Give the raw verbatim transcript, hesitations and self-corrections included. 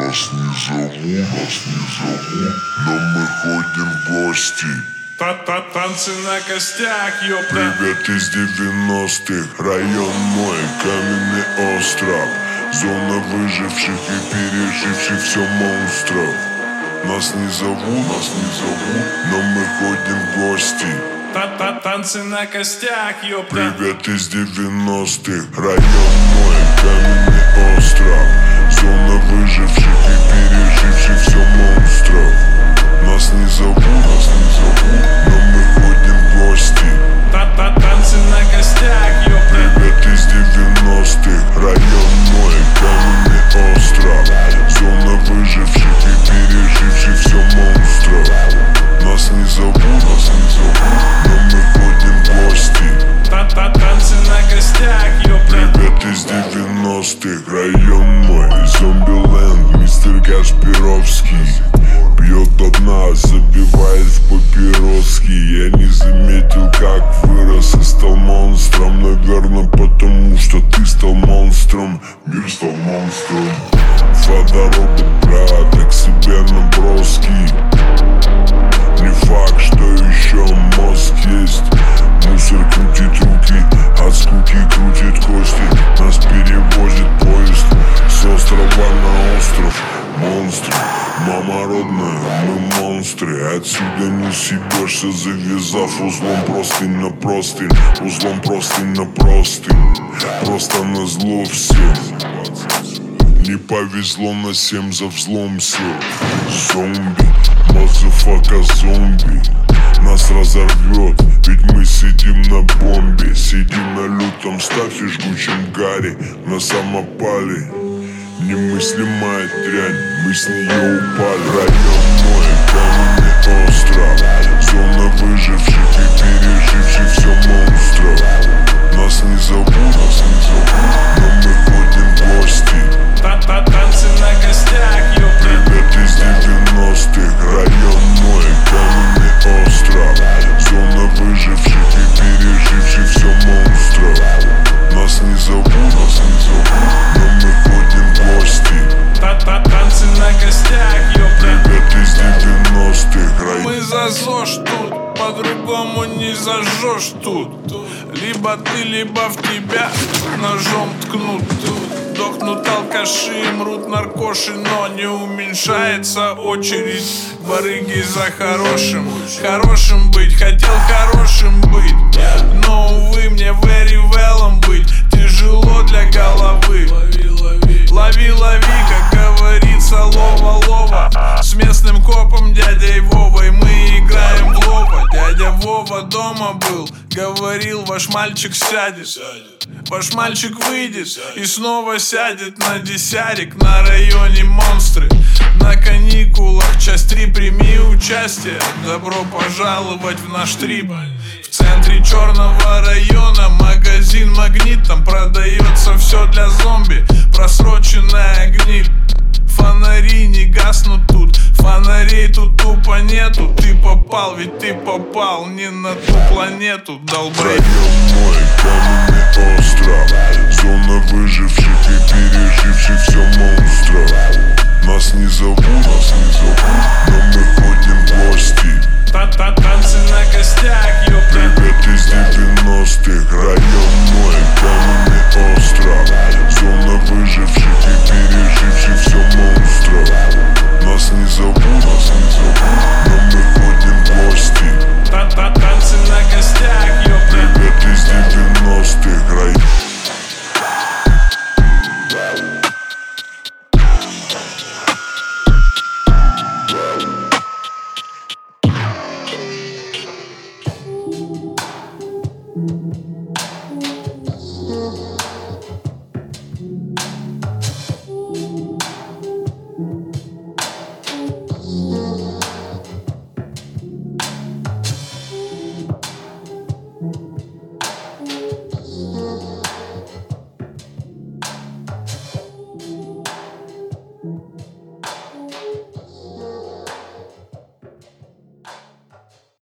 Нас не зовут, нас не зовут, но мы ходим в гости. Та-та-танцы на костях, ёпта. Привет из девяностых, район мой, каменный остров. Зона выживших и переживших все монстров. Нас не зовут, нас не зовут, но мы ходим в гости. Та-та-танцы на костях, ёпта. Привет из девяностых, район мой, каменный остров. Зона выживших и переживших все монстров. Нас не зовут, нас не зовут, но мы ходим в гости. Та-та-танцы на костях, ёпта. Привет из девяностых, район мой, каменный остров. Зона выживших и переживших все монстров. Нас не зовут, нас не зовут, но мы ходим в гости. Та-та-танцы на костях, ёпта. Привет из девяностых, район мой, зомби-ленд, мистер Кашпировский. Пьет до дна, забивает в папироски. Я не заметил, как вырос и стал монстром. Наверное, потому что ты стал монстром. Мир стал монстром. Водоробот, брат, к себе наброски. Не факт, что еще мозг есть. Мусор крутит руки, от скуки крутит кости. Нас перевозит поезд с острова на остров. Монстры, мама родная, мы монстры. Отсюда не съебешься, завязав узлом простынь на простынь. Узлом простынь на простынь. Просто назло всем. Не повезло на семь, за взлом сел. Зомби, мазафака зомби. Нас разорвет, ведь мы сидим на бомбе. Сидим на лютом стафе, жгучем гаре. На самопале немыслимая дрянь, мы с нее упали. Район мой, каменный остров. Зона выживших и переживших все монстров. Нас не зовут, нас не зовут, но мы ходим в гости. Та-та-танцы на костях, ёпта. Привет из девяностых, район мой, каменный остров. Зона выживших и переживших все монстров. Нас не зовут, нас не зовут, но мы ходим в гости. Та-та-танцы на костях, ёпта. Привет из девяностых, район. Мы за ЗОЖ тут, по-другому не зажжешь тут. Либо ты, либо в тебя ножом ткнут. Дохнут алкаши, мрут наркоши, но не уменьшается очередь барыги за хорошим. Хорошим быть, хотел хорошим быть, но, увы, мне very well быть тяжело для головы. Лови, лови, как говорится, лова-лова. С местным копом дядей Вовой мы играем в лова. Дядя Вова дома был, говорил, ваш мальчик сядет. Ваш мальчик выйдет и снова сядет на десятик. На районе монстры, на каникулах, часть три, прими участие. Добро пожаловать в наш трип. В центре черного района магазин Магнит. Там продается все для зомби, просроченная гниль. Фонари не гаснут тут, фонарей тут тупо нету. Ты попал, ведь ты попал не на ту планету, долбай. Район мой, каменный остров. Зона выживших и переживших все монстров. Нас не зовут, нас не зовут, но мы ходим в гости. Та-та-танцы на костях, ёпта. Привет из девяностых,